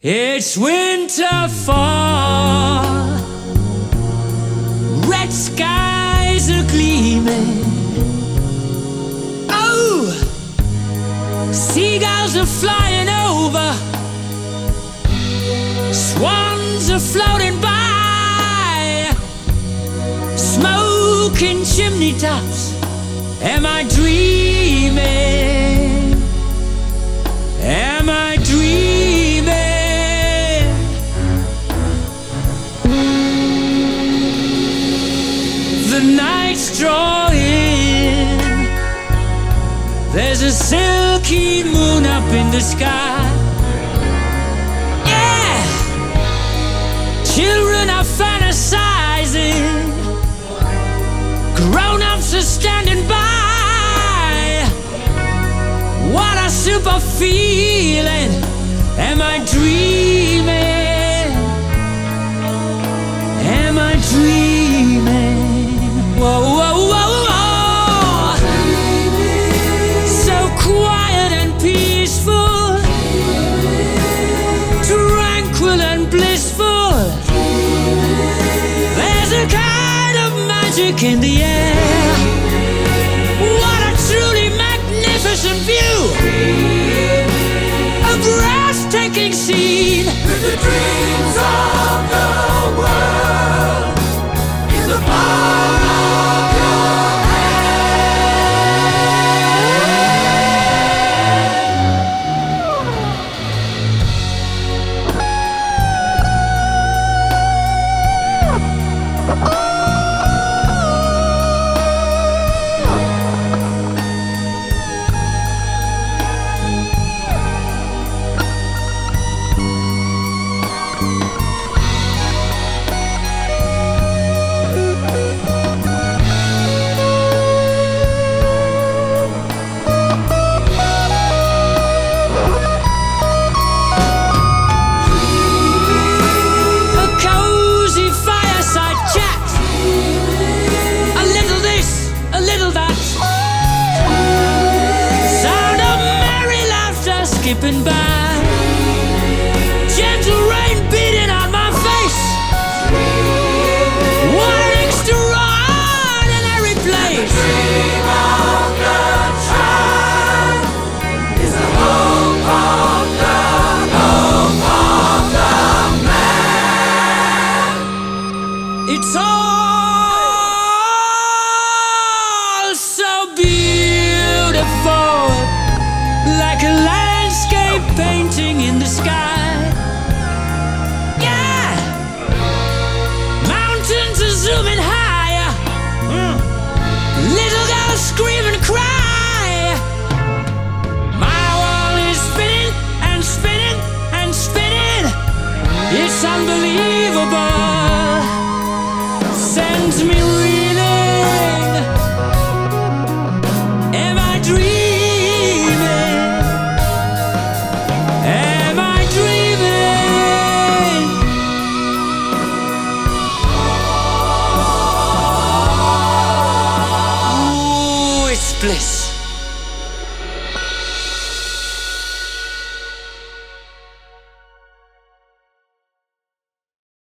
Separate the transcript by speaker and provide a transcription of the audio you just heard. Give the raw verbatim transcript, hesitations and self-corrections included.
Speaker 1: It's winter fall, red skies are gleaming. Oh, seagulls are flying over, swans are floating by, smoke in chimney tops. Am I dreaming? Am I dreaming? The night's drawing, there's a silky moon up in the sky. Yeah, children are fantasizing, grown-ups are standing by. What a super feeling. Am I dreaming? Am I dreaming? Whoa, whoa, whoa, whoa. So quiet and peaceful, tranquil and blissful. There's a kind of magic in the air. What a truly magnificent view, a breathtaking scene.
Speaker 2: With the dreams of the world in the palm of your
Speaker 1: skipping by, gentle rain beating on my face. What an extraordinary place.
Speaker 2: The dream of the child is the hope of the hope of the man.
Speaker 1: It's all so beautiful, like a landscape painting in the sky. Yeah, mountains are zooming higher, mm. Little girls scream and cry. My world is spinning and spinning and spinning. It's unbelievable, sends me reeling. Am I dreaming? Bliss.